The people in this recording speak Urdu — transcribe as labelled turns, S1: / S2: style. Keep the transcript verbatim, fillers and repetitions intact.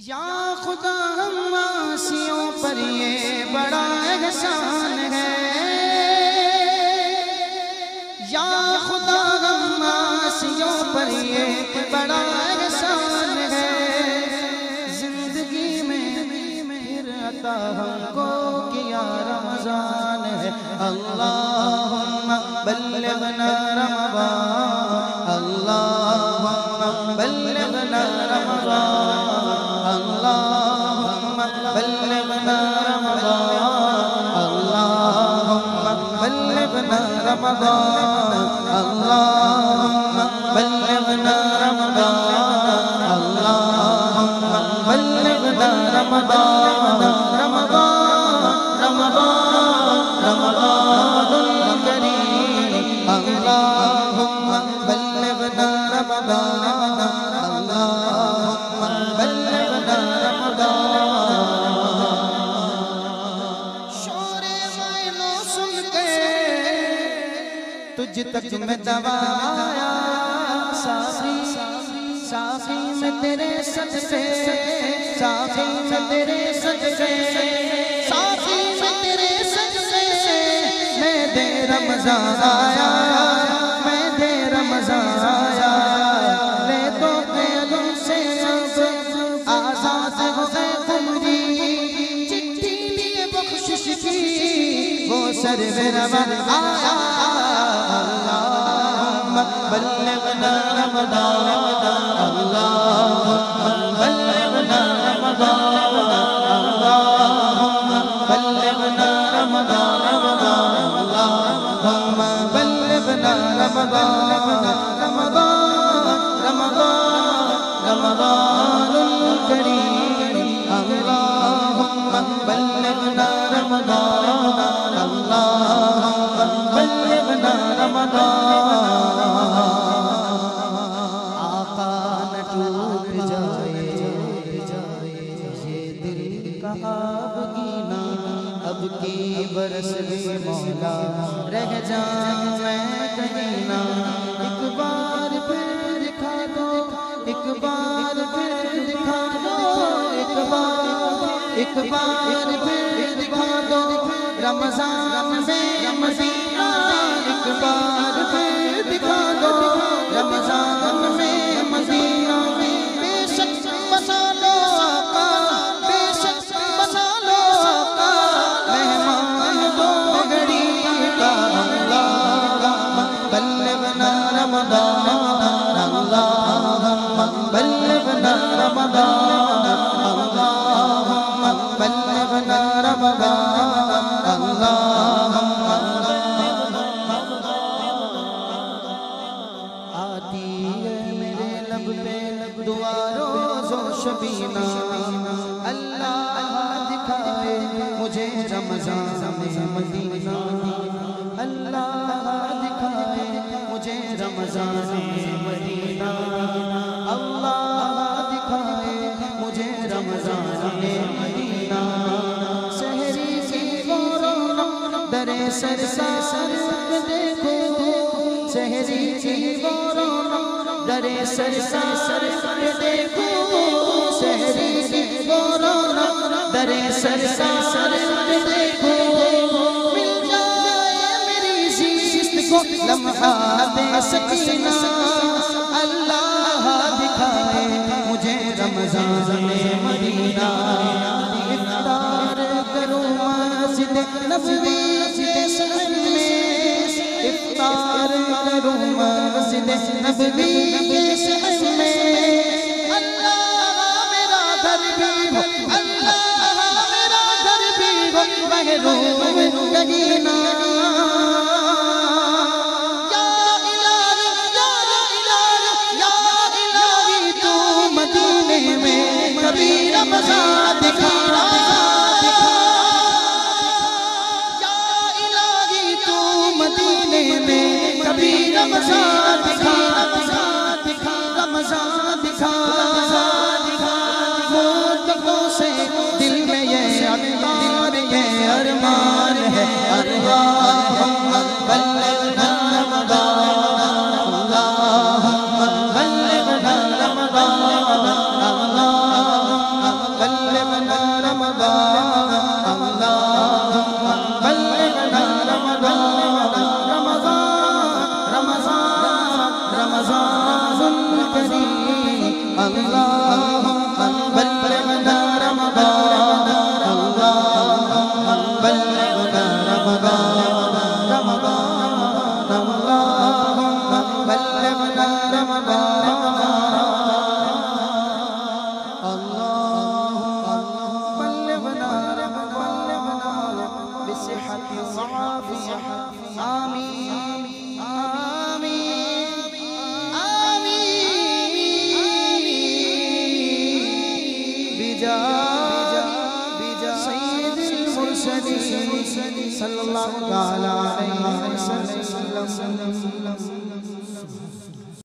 S1: یا خدا ہم عاصیوں پر یہ بڑا احسان ہے، یا خدا ہم عاصیوں پر یہ بڑا احسان ہے، زندگی میں پھر عطا ہم کو کیا رمضان ہے۔ اللہم بلغنا رمضان، اللہم بلغنا رمضان، اللہم بلغنا رمضان، اللہم بلغنا رمضان، اللہم بلغنا رمضان، اللہم بلغنا رمضان، رمضان رمضان رمضان الکریم، اللہم بلغنا رمضان، اللہم بلغنا رمضان۔ شور وائلو سن کے تجھ تک میں دوایا، ساقی ساقی میں تیرے صدقے، ساقی میں تیرے صدقے، ساقی میں تیرے صدقے، میں دے رمضان آیا، میں دے رمضان آیا، لے تو قیدوں سے اب آزاد ہو گئے تمری، چٹھی لیے بخشش کی وہ سرور رمضان آیا۔ اللہم بلغنا رمضان، اللہم بلغنا رمضان، اللہم بلغنا رمضان، اللہم بلغنا رمضان، رمضان رمضان رمضان الکریم، اللہم بلغنا رمضان، اللہم بلغنا رمضان۔ اب کی برس بھی مولا رہ جاؤں میں کہیں نہ، ایک بار پھر دکھا دو، ایک بار پھر دکھا دو، ایک بار ایک بار پھر دکھا دو، رمضان میں مدینہ ایک بار پھر دکھا دو، رمضان میں مدینہ بے شک بسا لو آقا، بے شک بسا لو آقا، مہمان دو گھڑی کا، اللہم بلغنا رمضان، اللہم بلغنا رمضان، اللہم بلغنا رمضان، اللہم آتی ہے میرے لب پہ دعا روز و شبینہ، اللہ دکھائے مجھے رمضان میں مدینہ، اللہ دکھائے مجھے رمضان میں مدینہ، اللہ دکھائے مجھے رمضان میں مدینہ، سحری کی وہ رونق درے سرسار پہ دیکھو، سحری کی وہ رونق درے سرسار پہ دیکھو، سحری کی وہ رونق درے سرسار پہ دیکھو، مل جائے میری زیست کو لمحات سکینہ، اللہ دکھائے مجھے رمضان میں مدینہ، افطار کروں مسجد نبوی کے صحن میں، افطار کروں مسجد نبوی کے صحن میں، اللہ میرا گھر بھی ہو، اللہ میرا گھر بھی ہو محروم کہیں نہ، یا الہی یا الہی یا الہی تو مدینے میں کبھی رمضان دکھا، یا الہی تو مدینے میں کبھی رمضان دکھا، رمضان دکھا، مدتوں سے دل میں یہ ارمان یہ ارمان ہے، اللہم بلغنا رمضان، اللہم بلغنا رمضان، اللہم صلی اللہ تعالی علیہ وسلم.